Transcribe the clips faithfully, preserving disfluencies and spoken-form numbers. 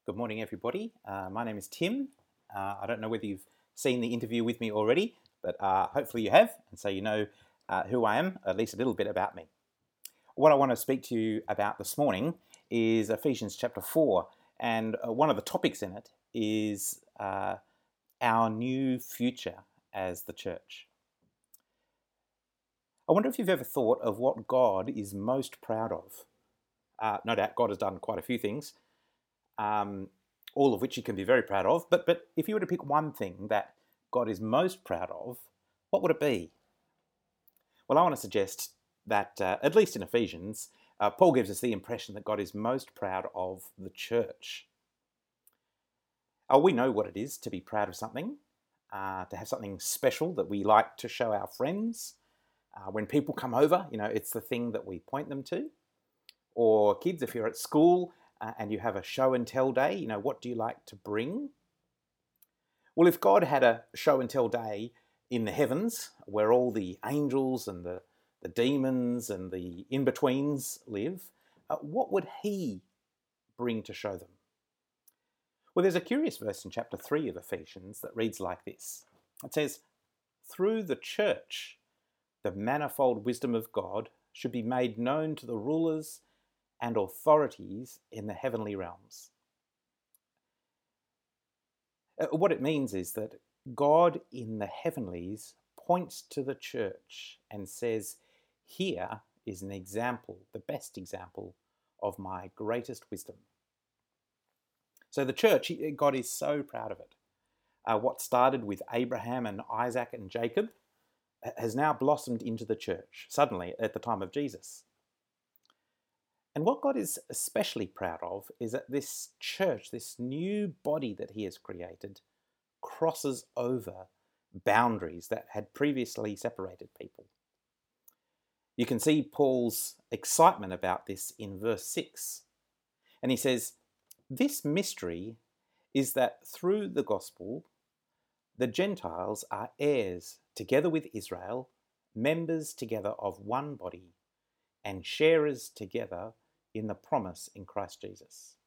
Good morning, everybody. Uh, my name is Tim. Uh, I don't know whether you've seen the interview with me already, but uh, hopefully you have, and so you know uh, who I am, at least a little bit about me. What I want to speak to you about this morning is Ephesians chapter four, and uh, one of the topics in it is uh, our new future as the church. I wonder if you've ever thought of what God is most proud of. Uh, no doubt God has done quite a few things, um, all of which you can be very proud of. But, but if you were to pick one thing that God is most proud of, what would it be? Well, I want to suggest that, uh, at least in Ephesians, uh, Paul gives us the impression that God is most proud of the church. Oh, we know what it is to be proud of something, uh, to have something special that we like to show our friends. Uh, when people come over, you know, it's the thing that we point them to. Or kids, if you're at school uh, and you have a show and tell day, you know, what do you like to bring? Well, if God had a show and tell day in the heavens where all the angels and the, the demons and the in-betweens live, uh, what would he bring to show them? Well, there's a curious verse in chapter three of Ephesians that reads like this. It says, "Through the church, the manifold wisdom of God should be made known to the rulers and authorities in the heavenly realms." Uh, What it means is that God in the heavenlies points to the church and says, here is an example, the best example of my greatest wisdom. So the church, God is so proud of it. Uh, what started with Abraham and Isaac and Jacob has now blossomed into the church, suddenly at the time of Jesus. And what God is especially proud of is that this church, this new body that he has created, crosses over boundaries that had previously separated people. You can see Paul's excitement about this in verse six. And he says, "This mystery is that through the gospel, the Gentiles are heirs together with Israel, members together of one body, and sharers together in the promise in Christ Jesus."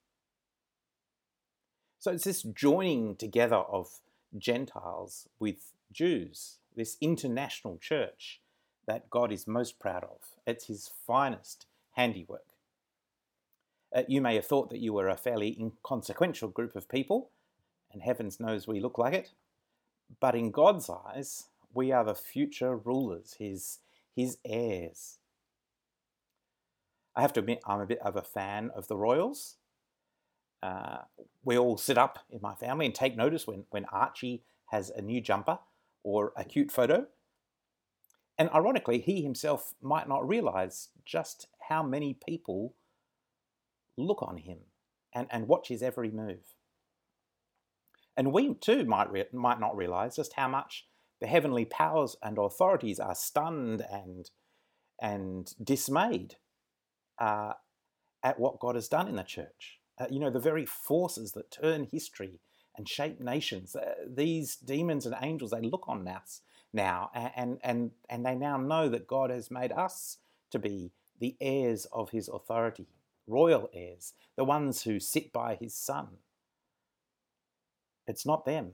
So it's this joining together of Gentiles with Jews, this international church that God is most proud of. It's his finest handiwork. Uh, you may have thought that you were a fairly inconsequential group of people, and heavens knows we look like it. But in God's eyes, we are the future rulers, his, his heirs. I have to admit, I'm a bit of a fan of the royals. Uh, we all sit up in my family and take notice when, when Archie has a new jumper or a cute photo. And ironically, he himself might not realise just how many people look on him and, and watch his every move. And we too might, re- might not realise just how much the heavenly powers and authorities are stunned and, and dismayed uh, at what God has done in the church. Uh, you know, the very forces that turn history and shape nations. Uh, these demons and angels, they look on us now, and, and, and they now know that God has made us to be the heirs of his authority, royal heirs, the ones who sit by his son. It's not them.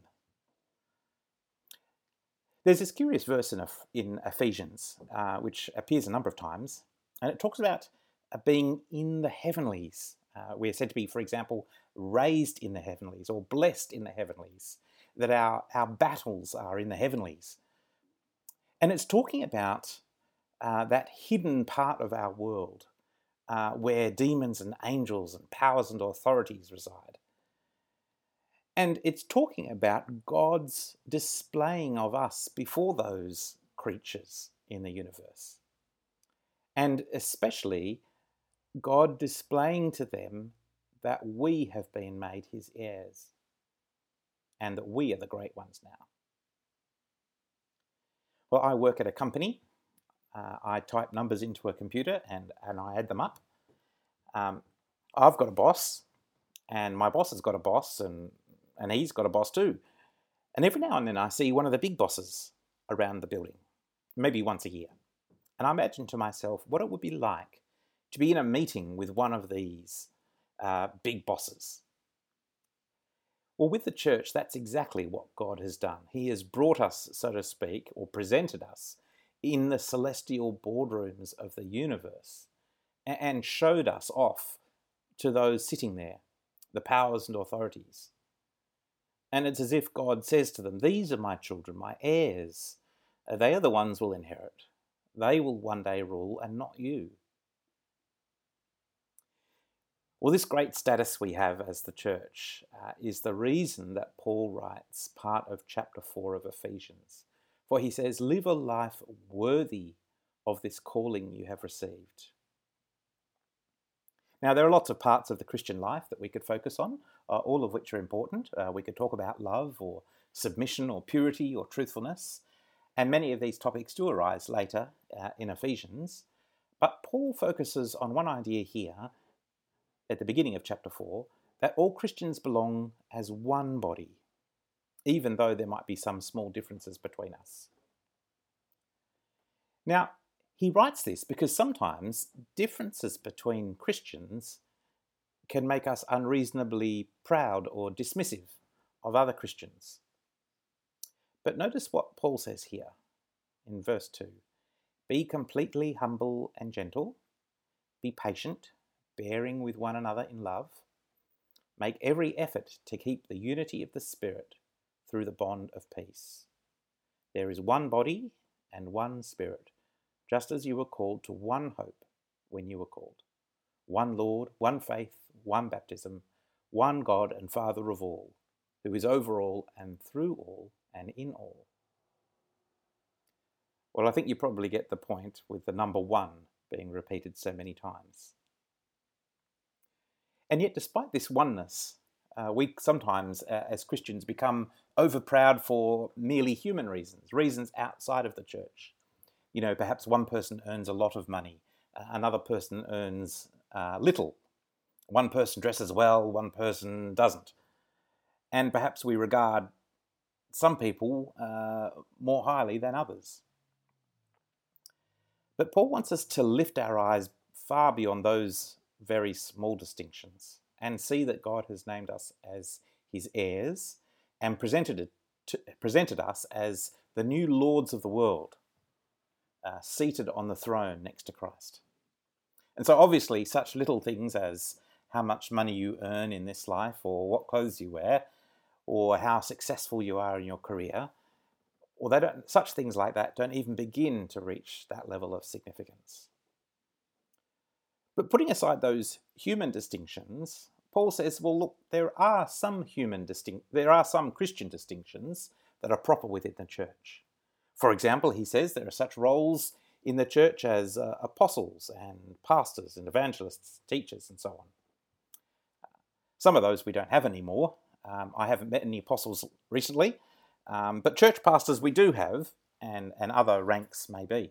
There's this curious verse in, in Ephesians, uh, which appears a number of times, and it talks about uh, being in the heavenlies. Uh, we're said to be, for example, raised in the heavenlies or blessed in the heavenlies, that our, our battles are in the heavenlies. And it's talking about uh, that hidden part of our world uh, where demons and angels and powers and authorities reside. And it's talking about God's displaying of us before those creatures in the universe. And especially God displaying to them that we have been made his heirs and that we are the great ones now. Well, I work at a company. Uh, I type numbers into a computer and, and I add them up. Um, I've got a boss, and my boss has got a boss, and, and he's got a boss too. And every now and then I see one of the big bosses around the building, maybe once a year. And I imagine to myself what it would be like to be in a meeting with one of these uh, big bosses. Well, with the church, that's exactly what God has done. He has brought us, so to speak, or presented us in the celestial boardrooms of the universe and showed us off to those sitting there, the powers and authorities. And it's as if God says to them, these are my children, my heirs. They are the ones who will inherit. They will one day rule and not you. Well, this great status we have as the church uh, is the reason that Paul writes part of chapter four of Ephesians. For he says, live a life worthy of this calling you have received. Now, there are lots of parts of the Christian life that we could focus on, uh, all of which are important. Uh, we could talk about love or submission or purity or truthfulness. And many of these topics do arise later uh, in Ephesians. But Paul focuses on one idea here at the beginning of chapter four, that all Christians belong as one body, even though there might be some small differences between us. Now, he writes this because sometimes differences between Christians can make us unreasonably proud or dismissive of other Christians. But notice what Paul says here in verse two. Be completely humble and gentle. Be patient, bearing with one another in love. Make every effort to keep the unity of the Spirit through the bond of peace. There is one body and one Spirit, just as you were called to one hope when you were called. One Lord, one faith, one baptism, one God and Father of all, who is over all and through all and in all. Well, I think you probably get the point with the number one being repeated so many times. And yet, despite this oneness, uh, we sometimes, uh, as Christians, become overproud for merely human reasons, reasons outside of the church. You know, perhaps one person earns a lot of money, uh, another person earns uh, little. One person dresses well, one person doesn't. And perhaps we regard some people uh, more highly than others. But Paul wants us to lift our eyes far beyond those very small distinctions and see that God has named us as his heirs and presented it to, presented us as the new lords of the world, uh, seated on the throne next to Christ. And so obviously such little things as how much money you earn in this life or what clothes you wear or how successful you are in your career, or they don't, such things like that don't even begin to reach that level of significance. But putting aside those human distinctions, Paul says, well, look, there are some human distinct, there are some Christian distinctions that are proper within the church. For example, he says there are such roles in the church as uh, apostles and pastors and evangelists, teachers, and so on. Some of those we don't have anymore. Um, I haven't met any apostles recently, um, but church pastors we do have, and, and other ranks may be.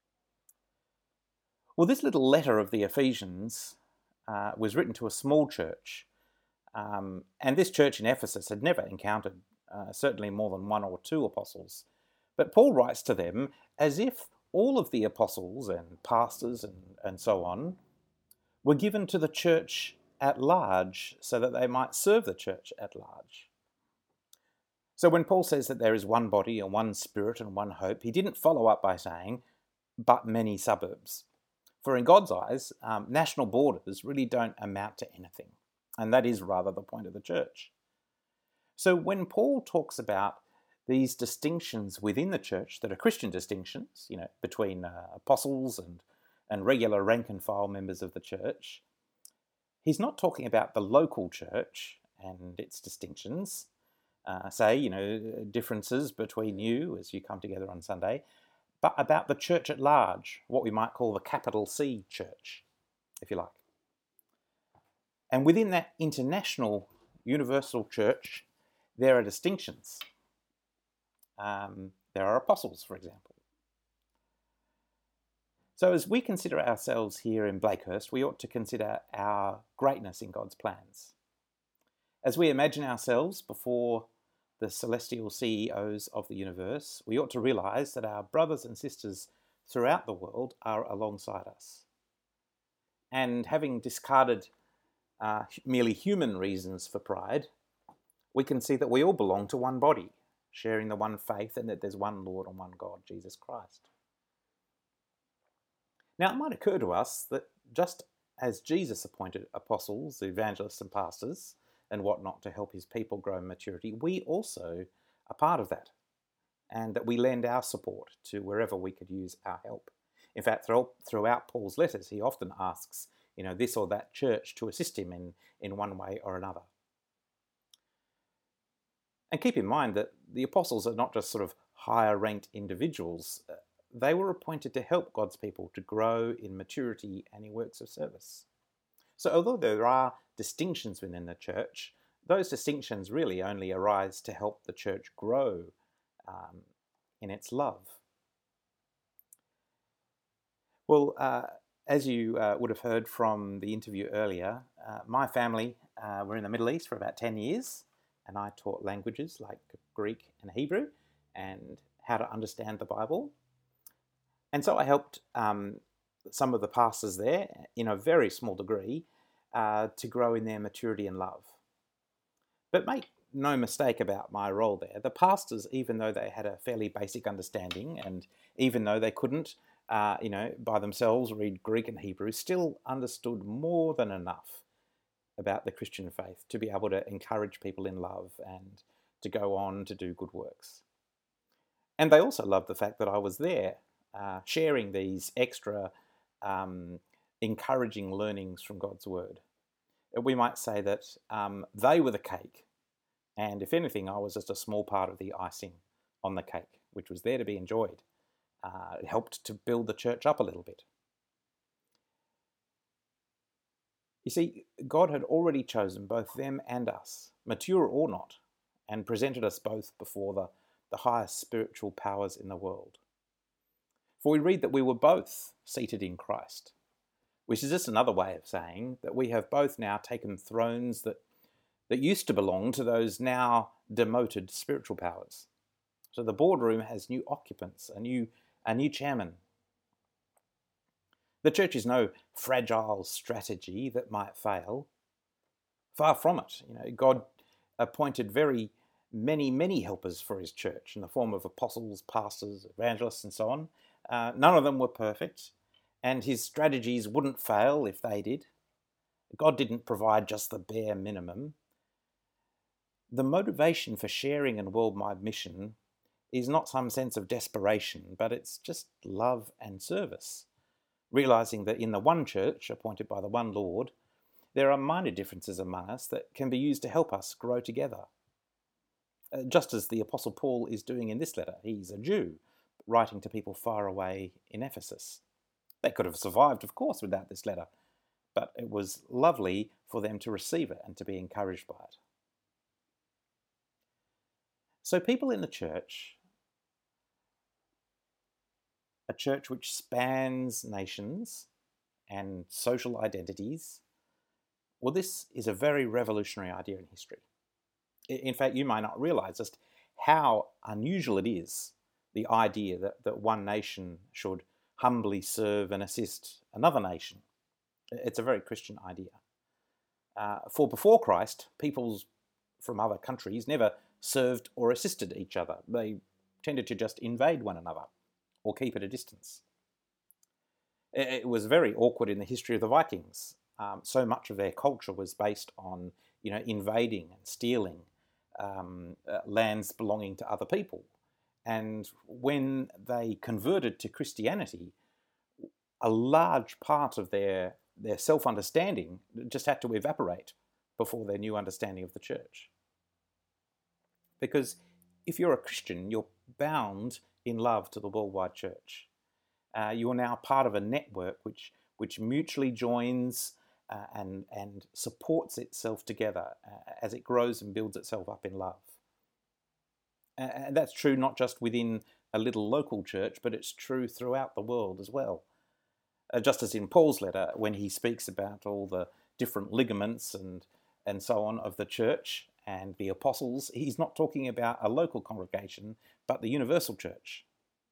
Well, this little letter of the Ephesians uh, was written to a small church, um, and this church in Ephesus had never encountered uh, certainly more than one or two apostles. But Paul writes to them as if all of the apostles and pastors and, and so on were given to the church at large so that they might serve the church at large. So when Paul says that there is one body and one Spirit and one hope, he didn't follow up by saying, but many suburbs. For in God's eyes, um, national borders really don't amount to anything. And that is rather the point of the church. So when Paul talks about these distinctions within the church that are Christian distinctions, you know, between uh, apostles and, and regular rank and file members of the church, he's not talking about the local church and its distinctions, uh, say, you know, differences between you as you come together on Sunday, but about the church at large, what we might call the capital C church, if you like. And within that international universal church, there are distinctions. Um, there are apostles, for example. So as we consider ourselves here in Blakehurst, we ought to consider our greatness in God's plans. As we imagine ourselves before the celestial C E Os of the universe, we ought to realise that our brothers and sisters throughout the world are alongside us. And having discarded uh, merely human reasons for pride, we can see that we all belong to one body, sharing the one faith, and that there's one Lord and one God, Jesus Christ. Now, it might occur to us that just as Jesus appointed apostles, evangelists and pastors and whatnot to help his people grow in maturity, we also are part of that, and that we lend our support to wherever we could use our help. In fact, throughout Paul's letters, he often asks, you know, this or that church to assist him in, in one way or another. And keep in mind that the apostles are not just sort of higher ranked individuals. They were appointed to help God's people to grow in maturity and in works of service. So although there are distinctions within the church, those distinctions really only arise to help the church grow um, in its love. Well, uh, as you uh, would have heard from the interview earlier, uh, my family uh, were in the Middle East for about ten years, and I taught languages like Greek and Hebrew and how to understand the Bible. And so I helped um, some of the pastors there, in a very small degree, uh, to grow in their maturity and love. But make no mistake about my role there. The pastors, even though they had a fairly basic understanding, and even though they couldn't, uh, you know, by themselves read Greek and Hebrew, still understood more than enough about the Christian faith to be able to encourage people in love and to go on to do good works. And they also loved the fact that I was there, uh, sharing these extra um, encouraging learnings from God's Word. We might say that um, they were the cake, and if anything, I was just a small part of the icing on the cake, which was there to be enjoyed. Uh, it helped to build the church up a little bit. You see, God had already chosen both them and us, mature or not, and presented us both before the, the highest spiritual powers in the world. For we read that we were both seated in Christ, which is just another way of saying that we have both now taken thrones that, that used to belong to those now demoted spiritual powers. So the boardroom has new occupants, a new, a new chairman. The church is no fragile strategy that might fail. Far from it. You know, God appointed very many, many helpers for his church in the form of apostles, pastors, evangelists, and so on. Uh, none of them were perfect, and his strategies wouldn't fail if they did. God didn't provide just the bare minimum. The motivation for sharing in worldwide mission is not some sense of desperation, but it's just love and service. Realising that in the one church, appointed by the one Lord, there are minor differences among us that can be used to help us grow together. Uh, just as the Apostle Paul is doing in this letter. He's a Jew, writing to people far away in Ephesus. They could have survived, of course, without this letter, but it was lovely for them to receive it and to be encouraged by it. So people in the church, a church which spans nations and social identities, well, this is a very revolutionary idea in history. In fact, you might not realise just how unusual it is, the idea that, that one nation should humbly serve and assist another nation. It's a very Christian idea. Uh, for before Christ, peoples from other countries never served or assisted each other. They tended to just invade one another or keep at a distance. It was very awkward in the history of the Vikings. Um, so much of their culture was based on, you know, invading and stealing um, uh, lands belonging to other people. And when they converted to Christianity, a large part of their, their self-understanding just had to evaporate before their new understanding of the church. Because if you're a Christian, you're bound in love to the worldwide church. Uh, you are now part of a network which which mutually joins uh, and and supports itself together uh, as it grows and builds itself up in love. Uh, and that's true not just within a little local church, but it's true throughout the world as well. Uh, just as in Paul's letter, when he speaks about all the different ligaments and and so on of the church and the apostles, he's not talking about a local congregation, but the universal church.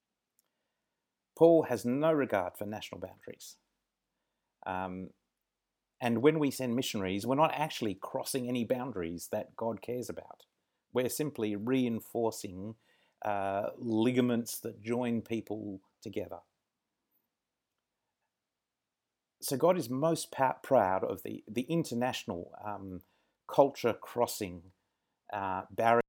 Paul has no regard for national boundaries. Um, and when we send missionaries, we're not actually crossing any boundaries that God cares about. We're simply reinforcing uh, ligaments that join people together. So God is most pa- proud of the, the international um, culture crossing uh, barriers